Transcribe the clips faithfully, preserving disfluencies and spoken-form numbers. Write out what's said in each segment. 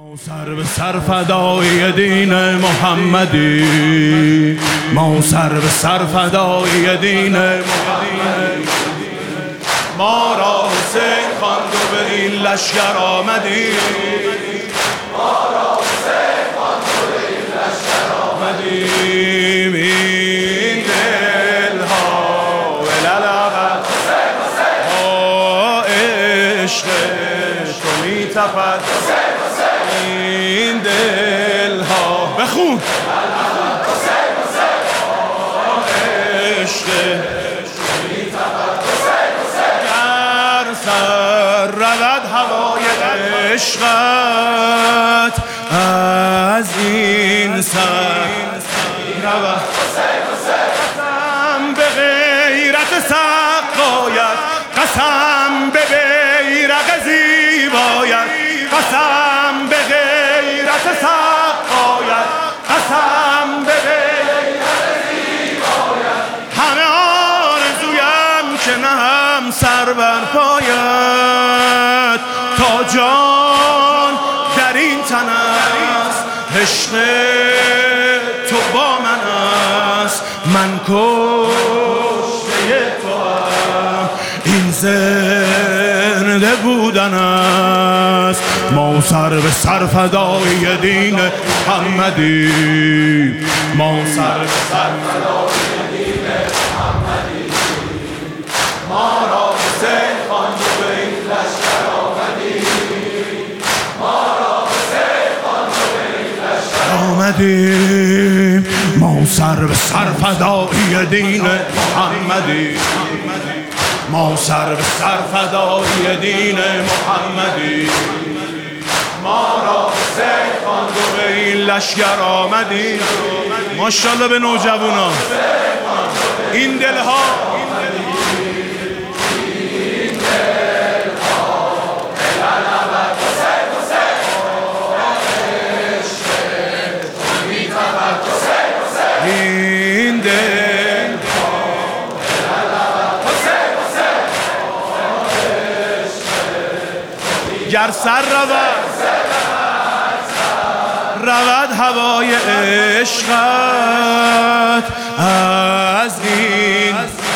سر به سر فدای دین محمدی، ما سر به سر فدای دین محمدی. ما را حسین خواند و به این لشکر آمدی، ما را حسین خواند و به این لشکر آمدیم. این دلها وللابد با عشق تو می تپد، این دلها بخون عشق در سر رود هوای عشقت، از این سر رود قسم به غیرت سقایت، قسم به بیرق زیبایت، قسم به غیرت سقایت، قسم به غیرت زیبایت. همه آرزویم که نهم سر بر پایت، تا جان در این تن است عشق تو با من است. من کشته توام، این زنده بودن است. ما سر به سر فدای دین محمدی، ما سر به سر فدای دین محمدی. ما را حسین خواند و به این لشکر آمدی، ما را حسین خواند و به این لشکر آمدیم. ما سر به سر فدای دین محمدی، ما سر به سر فدای دین محمدی. ما را حسین خواند و به این لشکر آمدی. ماشاءالله به نوجوانا این دلها این دل گر سر رود رود هوای عشقت، از این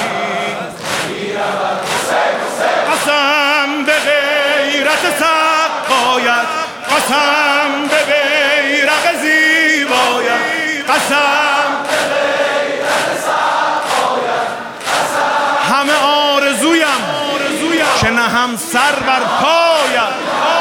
قسم به غیرت سقایت، قسم به بیرق زیبایت، قسم به غیرت سقایت، قسم. همه آرزویم که نهم سر بر پایت،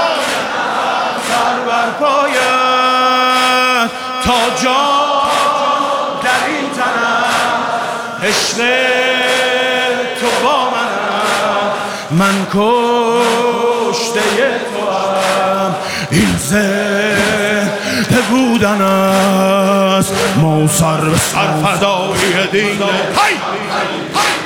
سر بر پایت، تا جان در این تنم عشق تو با من. من کشته توام، این زنده بودن است. ما سر به سر فدای دین